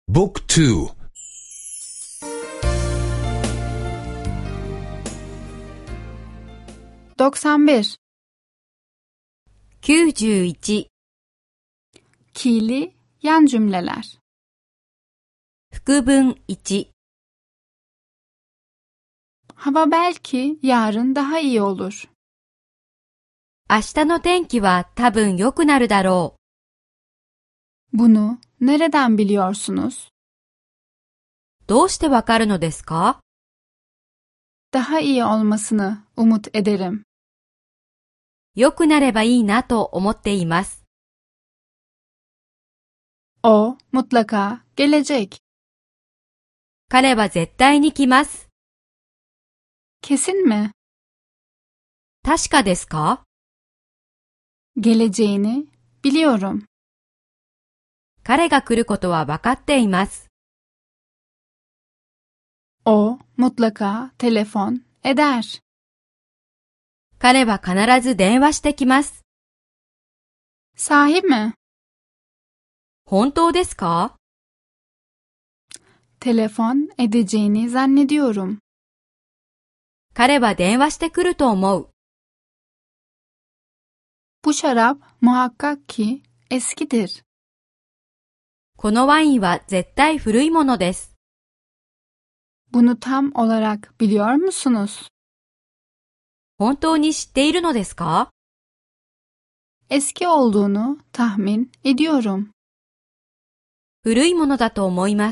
Book 2 91 91 Ki'li yan cümleler. 副文1 Hava belki yarın daha iyi olur. 明日の天気は多分良くなるだろ Bunu nereden biliyorsunuz? う。どうしてわかるのですか？ Daha iyi olmasını umut ederim. 良くなればいいなと思っています。 O mutlaka gelecek. 彼は絶対に来ます。 Kesin mi? 確かですか？ Geleceğini biliyorum. 彼が来ることはわかっています。 O mutlaka telefon eder. 彼は必ず電話してきます。 Sahi mi? 本当ですか？ Telefon edeceğini zannediyorum. 彼は電話してくると思う。 Bu şarap muhakkak ki eskidir. このワインは絶対古いものです。 Bunu tam olarak biliyor musunuz? 本当に知っているのですか？ Eski olduğunu tahmin ediyorum. 古いものだと思います。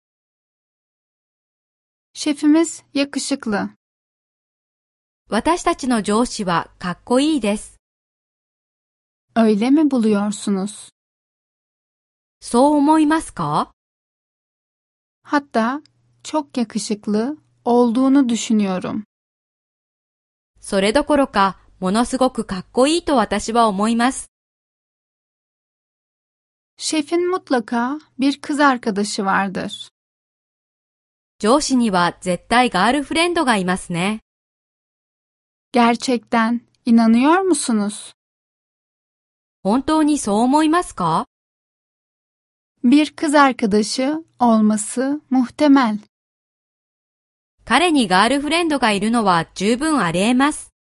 Şefimiz yakışıklı. 私たちの上司はかっこいいです。 Öyle mi buluyorsunuz? そう思いますか？ Hatta çok yakışıklı olduğunu düşünüyorum. それどころか、ものすごくかっこいいと私は思います。 Şefin mutlaka bir kız arkadaşı vardır. 上司には絶対ガールフレンドがいますね。 Gerçekten inanıyor musunuz? 本当にそう思いますか？ Bir kız arkadaşı olması muhtemel. 彼にガールフレンドがいるのは十分あり得ます。